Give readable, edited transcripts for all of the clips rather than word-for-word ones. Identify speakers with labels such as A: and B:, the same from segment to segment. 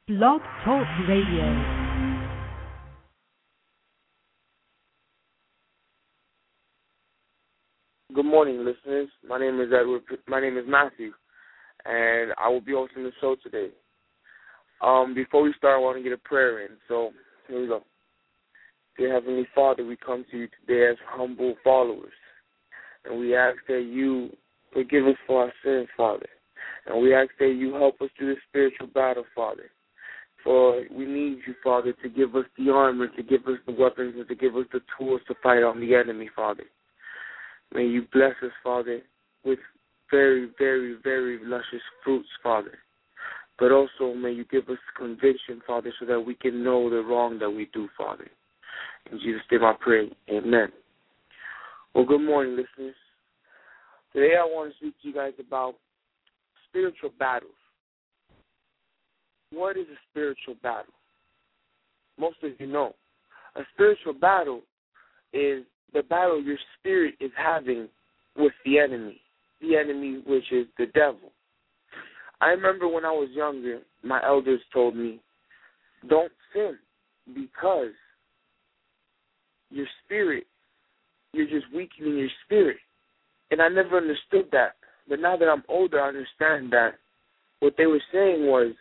A: Blog Talk Radio.
B: Good morning, listeners. My name is Edward. My name is Matthew, and I will be hosting the show today. Before we start, I want to get a prayer in. So here we go. Dear Heavenly Father, we come to you today as humble followers, and we ask that you forgive us for our sins, Father, and we ask that you help us through this spiritual battle, Father. For we need you, Father, to give us the armor, to give us the weapons, and to give us the tools to fight on the enemy, Father. May you bless us, Father, with very, very, very luscious fruits, Father. But also may you give us conviction, Father, so that we can know the wrong that we do, Father. In Jesus' name I pray. Amen. Well, good morning, listeners. Today I want to speak to you guys about spiritual battles. What is a spiritual battle? Most of you know. A spiritual battle is the battle your spirit is having with the enemy which is the devil. I remember when I was younger, my elders told me, don't sin because your spirit, you're just weakening your spirit. And I never understood that. But now that I'm older, I understand that what they were saying was,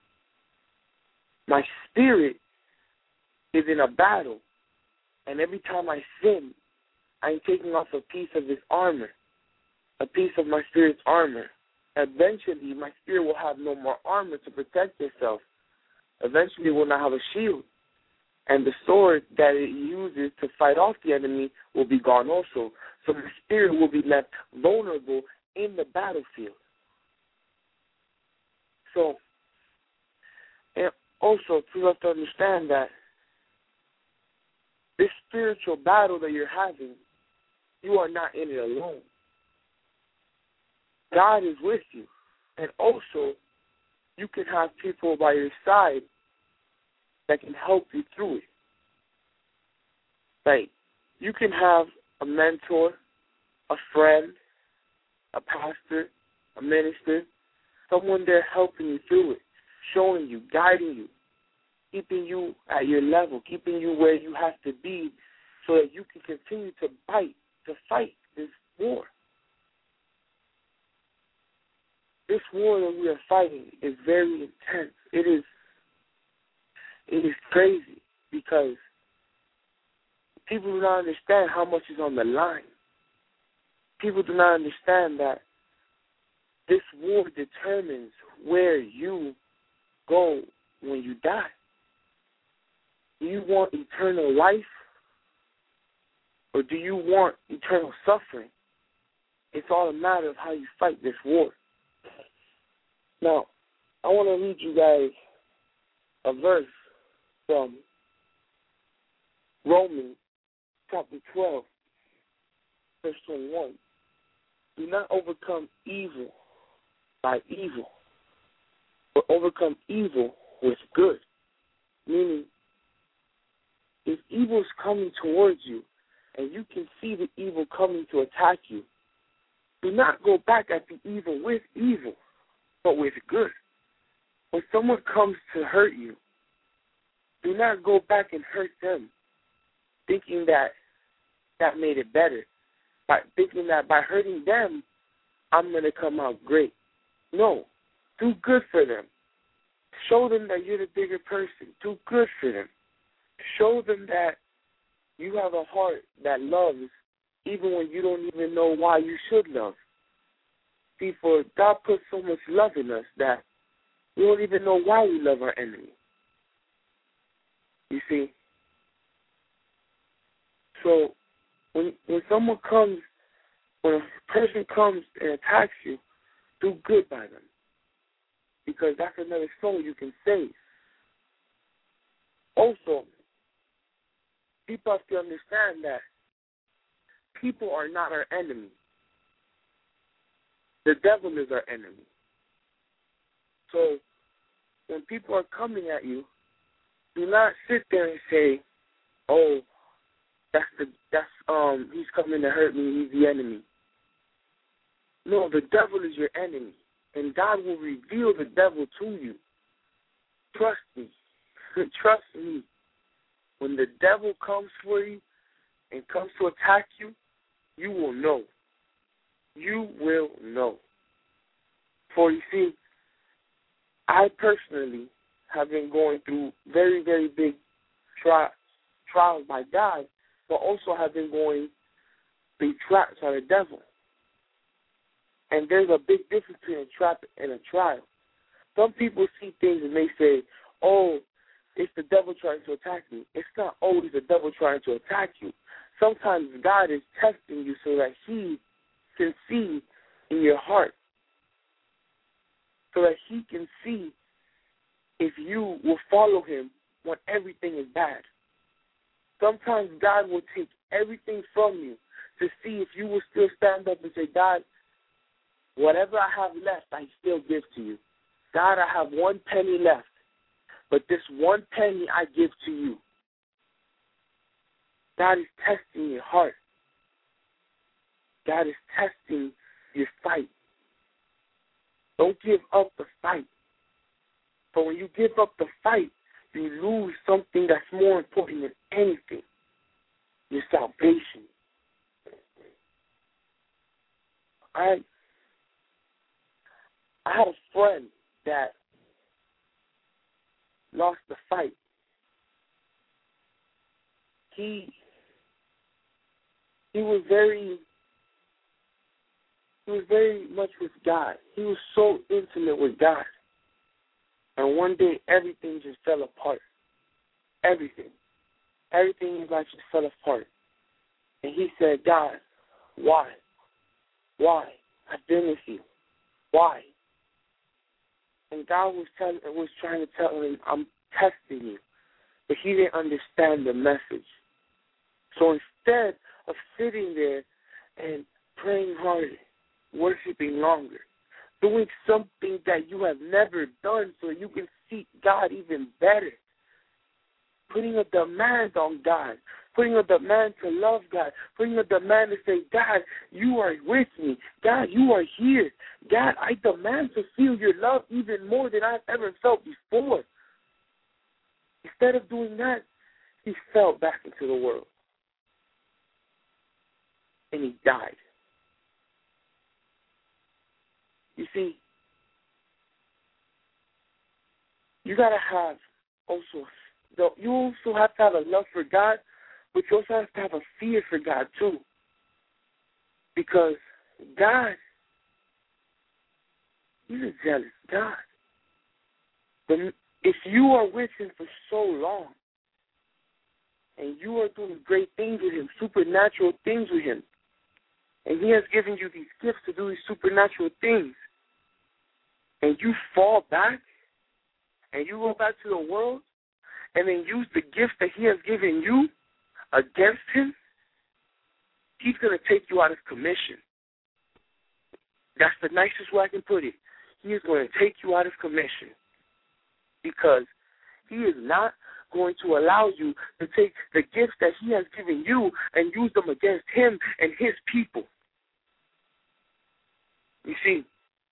B: my spirit is in a battle, and every time I sin, I'm taking off a piece of his armor, a piece of my spirit's armor. Eventually, my spirit will have no more armor to protect itself. Eventually, it will not have a shield. And the sword that it uses to fight off the enemy will be gone also. So my spirit will be left vulnerable in the battlefield. So, and also, you have to understand that this spiritual battle that you're having, you are not in it alone. God is with you. And also, you can have people by your side that can help you through it. Like, you can have a mentor, a friend, a pastor, a minister, someone there helping you through it, showing you, guiding you, keeping you at your level, keeping you where you have to be so that you can continue to fight this war. This war that we are fighting is very intense. It is crazy because people do not understand how much is on the line. People do not understand that this war determines where you go when you die. Do you want eternal life or do you want eternal suffering? It's all a matter of how you fight this war. Now, I want to read you guys a verse from Romans chapter 12, verse 21. Do not overcome evil by evil, but overcome evil with good. Meaning, if evil is coming towards you and you can see the evil coming to attack you, do not go back at the evil with evil, but with good. When someone comes to hurt you, do not go back and hurt them, thinking that made it better, by thinking that by hurting them, I'm going to come out great. No, do good for them. Show them that you're the bigger person. Do good for them. Show them that you have a heart that loves even when you don't even know why you should love. See, for God put so much love in us that we don't even know why we love our enemy. You see? So when someone comes, when a person comes and attacks you, do good by them. Because that's another soul you can save. Also, people have to understand that people are not our enemy. The devil is our enemy. So when people are coming at you, do not sit there and say, "Oh, he's coming to hurt me. He's the enemy." No, the devil is your enemy, and God will reveal the devil to you trust me. Trust me. When the devil comes for you and comes to attack you, you will know. You will know. For you see, I personally have been going through very, very big trials by God, but also have been going through traps by the devil. And there's a big difference between a trap and a trial. Some people see things and they say, oh, it's the devil trying to attack me. It's not, oh, it's the devil trying to attack you. Sometimes God is testing you so that he can see in your heart, so that he can see if you will follow him when everything is bad. Sometimes God will take everything from you to see if you will still stand up and say, God, whatever I have left, I still give to you. God, I have 1 penny left, but this 1 penny I give to you. God is testing your heart. God is testing your fight. Don't give up the fight. But when you give up the fight, you lose something that's more important than anything, your salvation. I had a friend that lost the fight. He was very much with God. He was so intimate with God. And one day, everything just fell apart. Everything. Everything in his life just fell apart. And he said, God, why? Why? I've been with you. Why? And God was trying to tell him, I'm testing you. But he didn't understand the message. So instead of sitting there and praying harder, worshiping longer, doing something that you have never done so you can seek God even better, putting a demand on God, putting a demand to love God, putting a demand to say, God, you are with me. God, you are here. God, I demand to feel your love even more than I've ever felt before. Instead of doing that, he fell back into the world. And he died. You see, you got to have you also have to have a love for God, but you also have to have a fear for God too. Because God, he's a jealous God. If you are with him for so long, and you are doing great things with him, supernatural things with him, and he has given you these gifts to do these supernatural things, and you fall back, and you go back to the world, and then use the gift that he has given you against him, he's going to take you out of commission. That's the nicest way I can put it. He is going to take you out of commission because he is not going to allow you to take the gifts that he has given you and use them against him and his people. You see,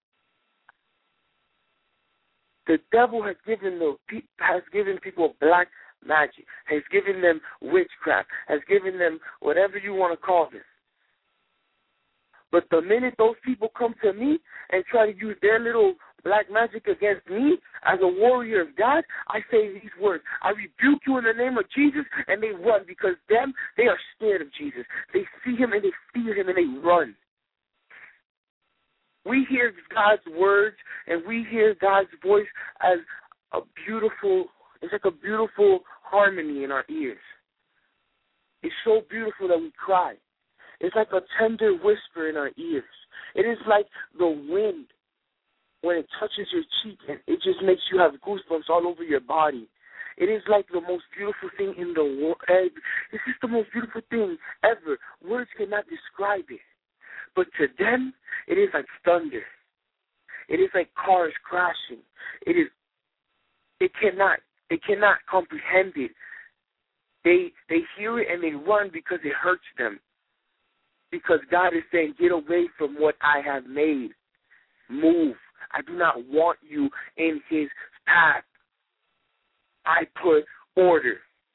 B: the devil has given people black magic, has given them witchcraft, has given them whatever you want to call this. But the minute those people come to me and try to use their little black magic against me as a warrior of God, I say these words: I rebuke you in the name of Jesus, and they run because they are scared of Jesus. They see him and they fear him and they run. We hear God's words and we hear God's voice as it's like a beautiful harmony in our ears. It's so beautiful that we cry. It's like a tender whisper in our ears. It is like the wind when it touches your cheek and it just makes you have goosebumps all over your body. It is like the most beautiful thing in the world. This is the most beautiful thing ever. Words cannot describe it. But to them, it is like thunder. It is like cars crashing. They cannot comprehend it. They hear it and they run because it hurts them. Because God is saying, get away from what I have made. Move. I do not want you in his path. I put order.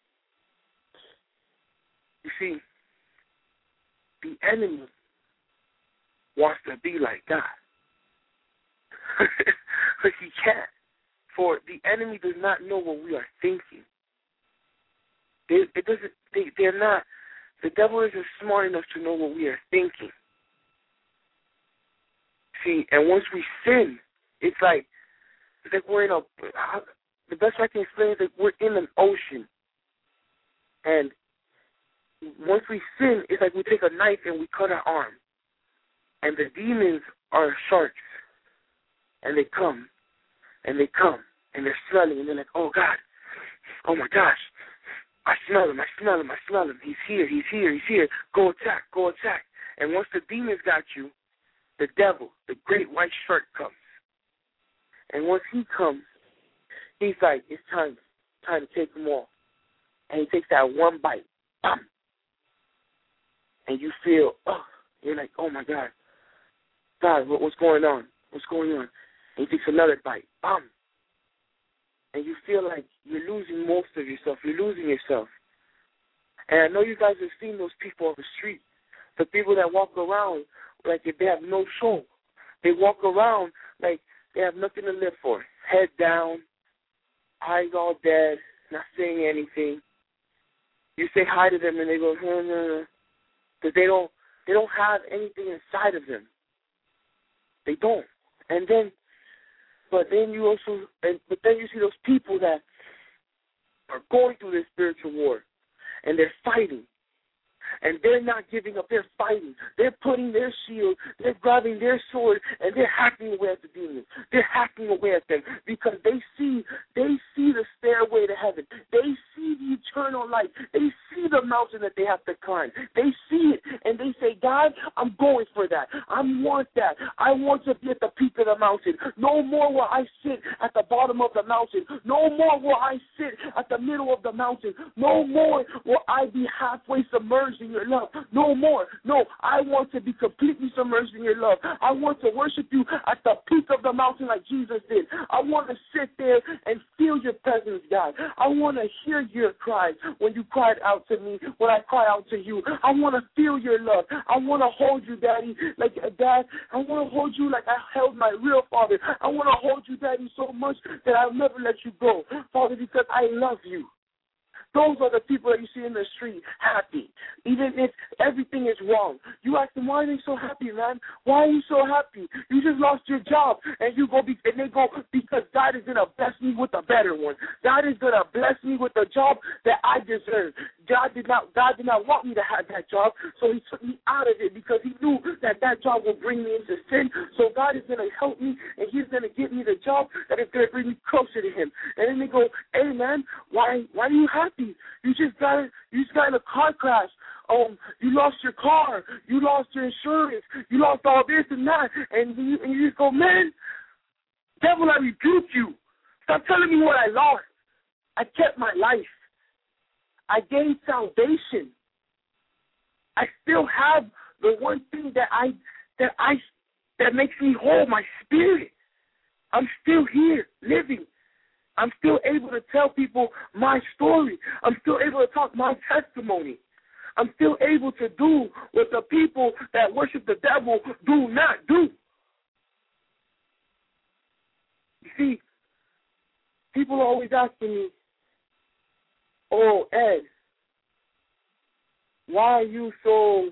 B: You see, the enemy wants to be like God. But he can't. For the enemy does not know what we are thinking. They're not. The devil isn't smart enough to know what we are thinking. See, and once we sin, it's like we're in the best I can explain is that we're in an ocean. And once we sin, it's like we take a knife and we cut our arm. And the demons are sharks. And they come. And they come. And they're smelling. And they're like, oh, God. Oh, my gosh. I smell him. I smell him. I smell him. He's here. He's here. He's here. Go attack. Go attack. And once the demons got you, the devil, the great white shark comes. And once he comes, he's like, it's time to take them all. And he takes that one bite. Bam. And you feel, you're like, oh, my God. God, what's going on? What's going on? And he takes another bite. Bam. And you feel like you're losing most of yourself. You're losing yourself. And I know you guys have seen those people on the street. The people that walk around like if they have no soul. They walk around like they have nothing to live for. Head down, eyes all dead, not saying anything. You say hi to them and they go, no. Because they don't have anything inside of them. They don't. But then you see those people that are going through this spiritual war, and they're fighting, and they're not giving up. They're fighting. They're putting their shield. They're grabbing their sword, and they're hacking away at the demons. They're hacking away at them because they see the stairway to heaven. They see the eternal light. They see the mountain that they have to climb. They see it, and they say, God, I'm going for that. I want that. I want to be at the peak of the mountain. No more will I sit at the bottom of the mountain. No more will I sit at the middle of the mountain. No more will I be halfway submerged in your love. No more. No, I want to be completely submerged in your love. I want to worship you at the peak of the mountain like Jesus did. I want to sit there and feel your presence, God. I want to hear your cries when you cried out to me, when I cry out to you. I want to feel your love. I want to hold you, Daddy, like Dad. I want to hold you like I held my real father. I want to hold you, Daddy, so much that I'll never let you go, Father, because I love you. Those are the people that you see in the street happy, even if everything is wrong. You ask them, why are they so happy, man? Why are you so happy? You just lost your job, and they go, because God is going to bless me with a better one. God is going to bless me with a job that I deserve. God did not want me to have that job, so he took me out of it because he knew that job will bring me into sin. So God is going to help me, and he's going to give me the job that is going to bring me closer to him. And then they go, hey, man, why are you happy? You just got in a car crash. You lost your car. You lost your insurance. You lost all this and that. And you just go, man, devil, I rebuke you. Stop telling me what I lost. I kept my life. I gained salvation. I still have the one thing that makes me whole, my spirit. I'm still here, living. I'm still able to tell people my story. I'm still able to talk my testimony. I'm still able to do what the people that worship the devil do not do. You see, people are always asking me, oh, Ed, why are you so...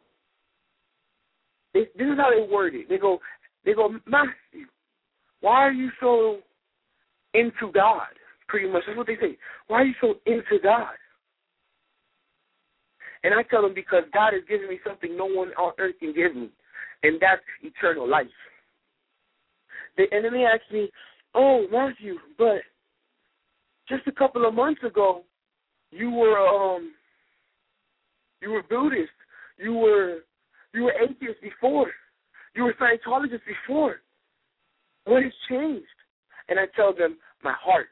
B: This is how they word it. They go, Matthew, why are you so into God? Pretty much. That's what they say. Why are you so into God? And I tell them because God has given me something no one on earth can give me, and that's eternal life. And then they ask me, oh, Matthew, but just a couple of months ago, you were Buddhist. You were atheist before. You were Scientologist before. What has changed? And I tell them, my heart.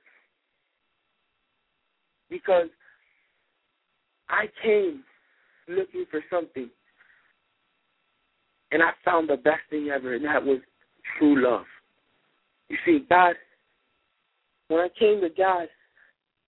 B: Because I came looking for something, and I found the best thing ever, and that was true love. You see, God, when I came to God,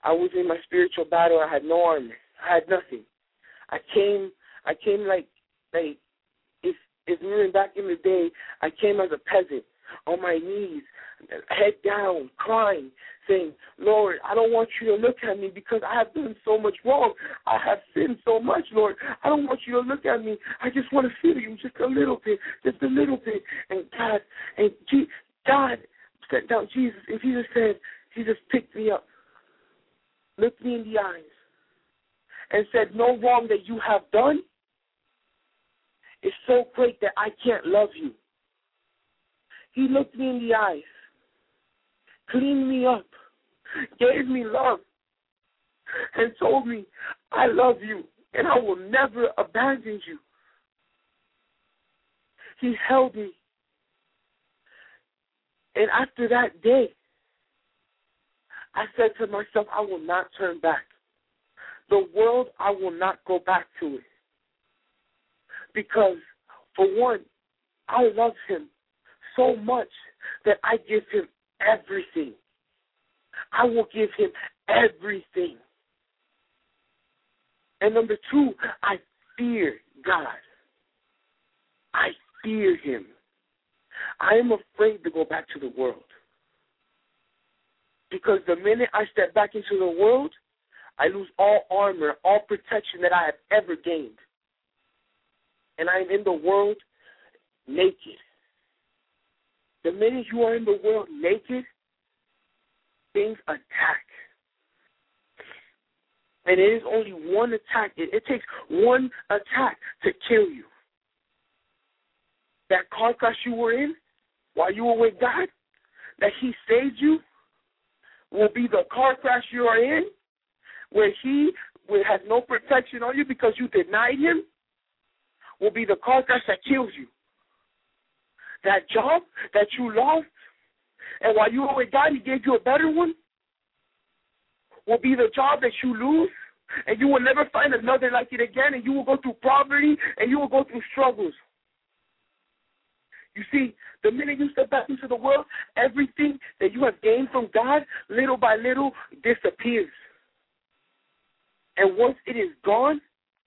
B: I was in my spiritual battle. I had no armor. I had nothing. I came like if we were back in the day, I came as a peasant on my knees, head down, crying, saying, Lord, I don't want you to look at me because I have done so much wrong. I have sinned so much, Lord. I don't want you to look at me. I just want to feel you just a little bit, just a little bit. And God sent down Jesus, and Jesus picked me up, looked me in the eyes, and said, no wrong that you have done is so great that I can't love you. He looked me in the eyes, cleaned me up, gave me love, and told me, I love you, and I will never abandon you. He held me. And after that day, I said to myself, I will not turn back. The world, I will not go back to it. Because, for one, I love him so much that I give him everything. I will give him everything. And number two, I fear God. I fear him. I am afraid to go back to the world. Because the minute I step back into the world, I lose all armor, all protection that I have ever gained. And I am in the world naked. The minute you are in the world naked, things attack. And it is only one attack. It takes one attack to kill you. That car crash you were in while you were with God, that he saved you, will be the car crash you are in, where he has no protection on you because you denied him, will be the car crash that kills you. That job that you lost, and while you were with God, he gave you a better one, will be the job that you lose, and you will never find another like it again, and you will go through poverty, and you will go through struggles. You see, the minute you step back into the world, everything that you have gained from God, little by little, disappears. And once it is gone,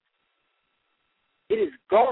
B: it is gone.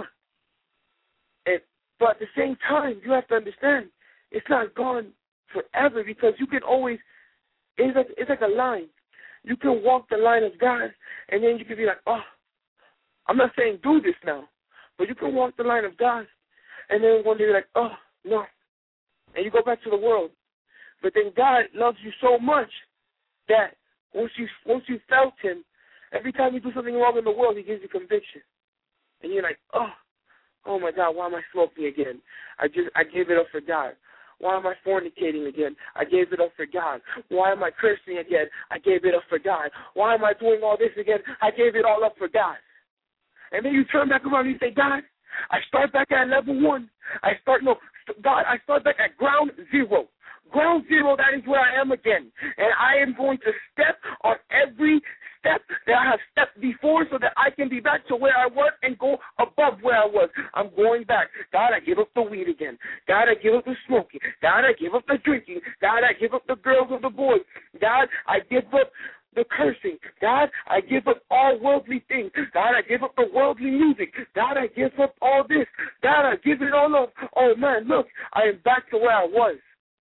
B: But at the same time, you have to understand, it's not gone forever because you can always, it's like a line. You can walk the line of God, and then you can be like, oh, I'm not saying do this now, but you can walk the line of God, and then one day you're like, oh, no. And you go back to the world. But then God loves you so much that once you felt him, every time you do something wrong in the world, he gives you conviction. And you're like, oh my God, why am I smoking again? I gave it up for God. Why am I fornicating again? I gave it up for God. Why am I cursing again? I gave it up for God. Why am I doing all this again? I gave it all up for God. And then you turn back around and you say, God, I start back at level 1. God, I start back at ground zero. Ground zero, that is where I am again. And I am going to step on every step that I have stepped before so that I can be back to where I was and go above where I was. I'm going back. God, I give up the weed again. God, I give up the smoking. God, I give up the drinking. God, I give up the girls and the boys. God, I give up the cursing. God, I give up all worldly things. God, I give up the worldly music. God, I give up all this. God, I give it all up. Oh, man, look, I am back to where I was.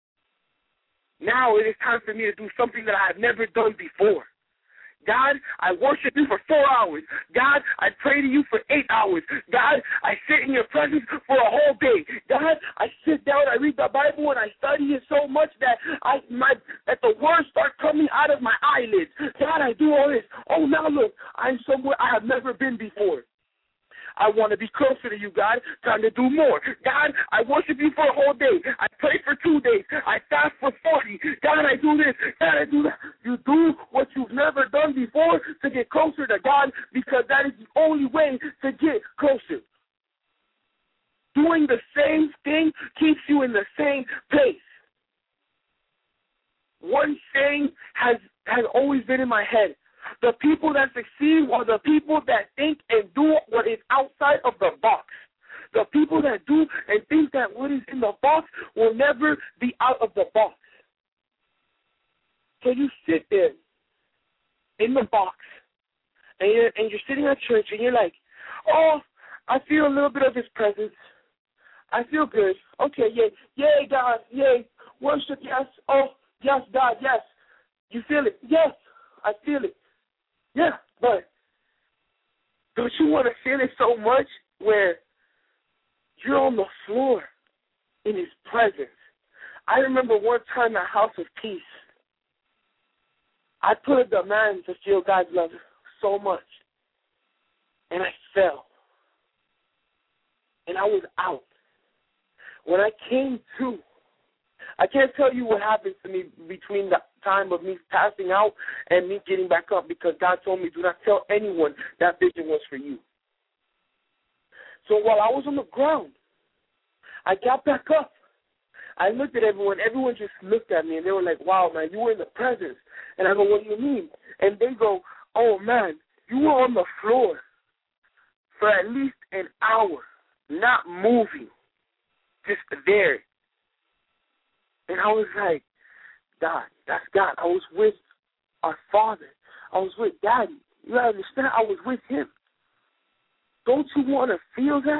B: Now it is time for me to do something that I have never done before. God, I worship you for 4 hours. God, I pray to you for 8 hours. God, I sit in your presence for a whole day. God, I sit down, I read the Bible, and I study it so much that that the words start coming out of my eyelids. God, I do all this. Oh, now look, I'm somewhere I have never been before. I want to be closer to you, God. Time to do more. God, I worship you for a whole day. I pray for 2 days. I fast for 40. God, I do this. God, I do that. You do what you've never done before to get closer to God because that is the only way to get closer. Doing the same thing keeps you in the same pace. One saying has always been in my head. The people that succeed are the people that think and do what is outside of the box. The people that do and think that what is in the box will never be out of the box. So you sit there in the box, and you're sitting at church, and you're like, oh, I feel a little bit of His presence. I feel good. Okay, yay, God, yay, worship, yes. Oh, yes, God, yes. You feel it? Yes, I feel it. Yeah, but don't you want to feel it so much where you're on the floor in His presence? I remember one time at House of Peace, I put a demand to feel God's love so much, and I fell, and I was out. When I came to, I can't tell you what happened to me between the time of me passing out and me getting back up, because God told me, do not tell anyone that vision was for you. So while I was on the ground, I got back up. I looked at everyone. Everyone just looked at me, and they were like, wow, man, you were in the presence. And I go, what do you mean? And they go, oh, man, you were on the floor for at least an hour, not moving, just there. And I was like, God, that's God. I was with our Father. I was with Daddy. You understand? I was with Him. Don't you want to feel that?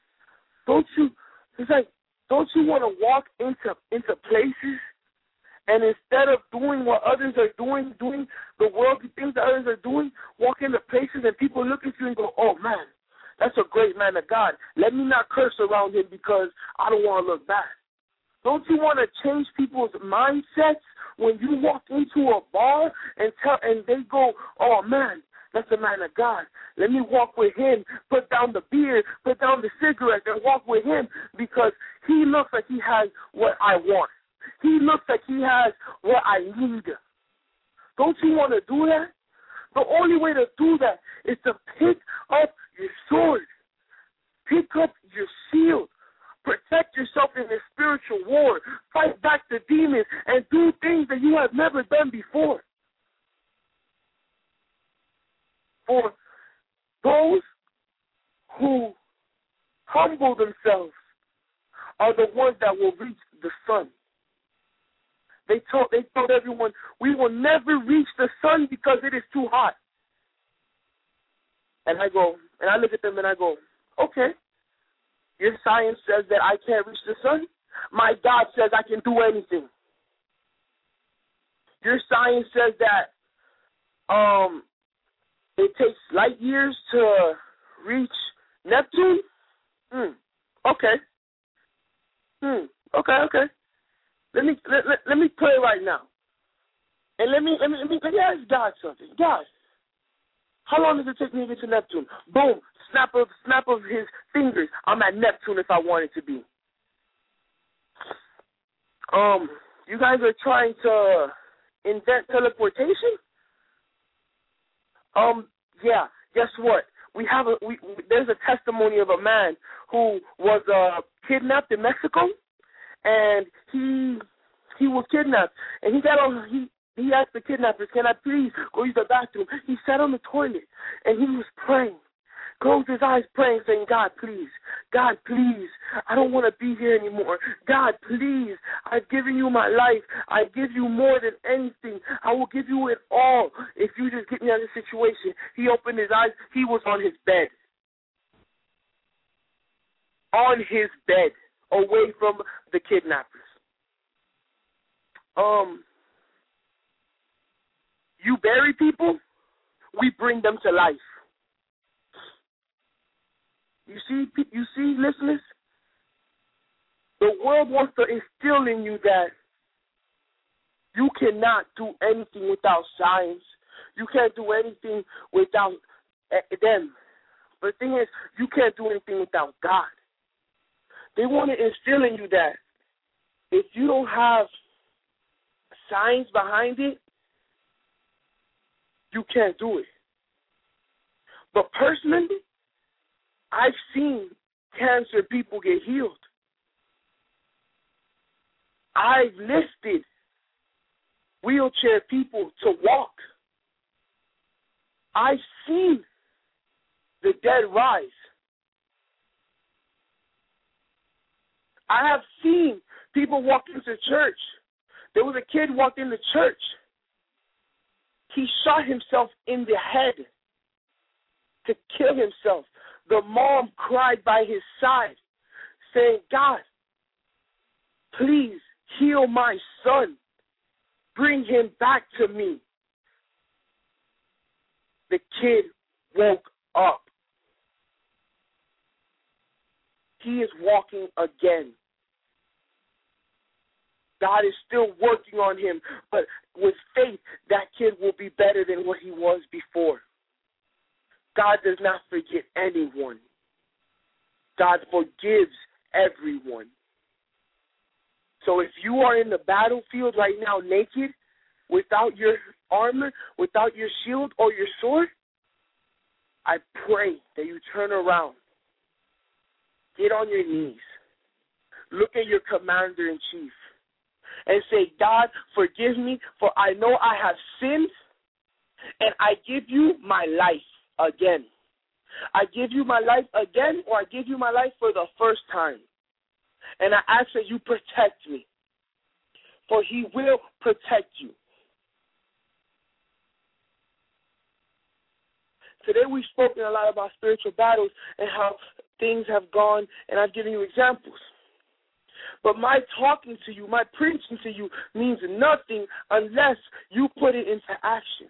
B: Don't you want to walk into places, and instead of doing what others are doing the worldly things that others are doing, walk into places and people look at you and go, oh, man, that's a great man of God. Let me not curse around him because I don't want to look bad. Don't you want to change people's mindsets when you walk into a bar and they go, oh, man, that's a man of God. Let me walk with him, put down the beer, put down the cigarette, and walk with him because he looks like he has what I want. He looks like he has what I need. Don't you want to do that? The only way to do that is to pick up your sword, pick up your shield, protect yourself in the spiritual war, fight back the demons, and do things that you have never done before. For those who humble themselves are the ones that will reach the sun. They told everyone, we will never reach the sun because it is too hot. And I look at them and I go, okay, your science says that I can't reach the sun. My God says I can do anything. Your science says that it takes light years to reach Neptune. Okay. Okay. Let me pray right now, and let me ask God something. God, how long does it take me to get to Neptune? Boom, snap of his fingers. I'm at Neptune if I wanted to be. You guys are trying to invent teleportation? Yeah. Guess what? There's a testimony of a man who was kidnapped in Mexico, and he was kidnapped, and he asked the kidnappers, "Can I please go use the bathroom?" He sat on the toilet, and he was praying, closed his eyes, praying, saying, God, please, I don't want to be here anymore. God, please, I've given you my life. I give you more than anything. I will give you it all if you just get me out of this situation. He opened his eyes. He was on his bed. On his bed, away from the kidnappers. You bury people, we bring them to life. You see, listeners? The world wants to instill in you that you cannot do anything without science. You can't do anything without them. But the thing is, you can't do anything without God. They want to instill in you that if you don't have science behind it, you can't do it. But personally, I've seen cancer people get healed. I've lifted wheelchair people to walk. I've seen the dead rise. I have seen people walk into church. There was a kid walked into church. He shot himself in the head to kill himself. The mom cried by his side, saying, God, please heal my son. Bring him back to me. The kid woke up. He is walking again. God is still working on him, but with faith, that kid will be better than what he was before. God does not forget anyone. God forgives everyone. So if you are in the battlefield right now naked, without your armor, without your shield or your sword, I pray that you turn around. Get on your knees. Look at your commander-in-chief and say, God, forgive me, for I know I have sinned, and I give you my life again. I give you my life again, or I give you my life for the first time. And I ask that you protect me, for he will protect you. Today we've spoken a lot about spiritual battles and how things have gone, and I've given you examples. But my talking to you, my preaching to you means nothing unless you put it into action.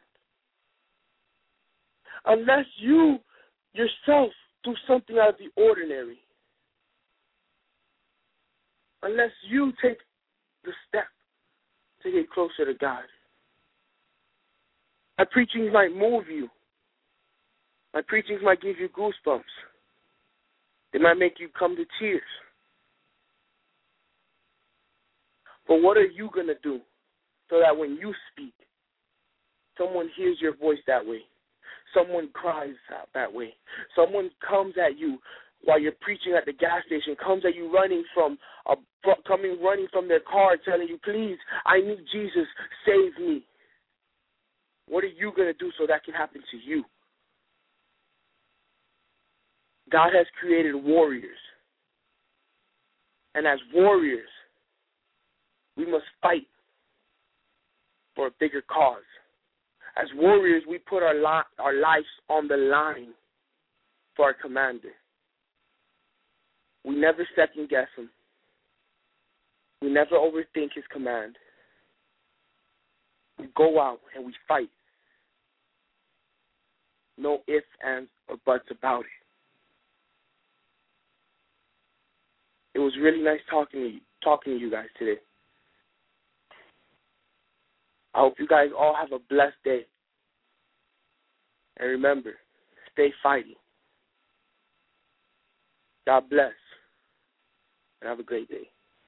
B: Unless you yourself do something out of the ordinary. Unless you take the step to get closer to God. My preachings might move you. My preachings might give you goosebumps. They might make you come to tears. But what are you going to do so that when you speak, someone hears your voice that way? Someone cries out that way. Someone comes at you while you're preaching at the gas station, comes at you running from their car telling you, please, I need Jesus, save me. What are you going to do so that can happen to you? God has created warriors. And as warriors, we must fight for a bigger cause. As warriors, we put our lives on the line for our commander. We never second guess him. We never overthink his command. We go out and we fight. No ifs, ands, or buts about it. It was really nice talking to you guys today. I hope you guys all have a blessed day. And remember, stay fighting. God bless. And have a great day.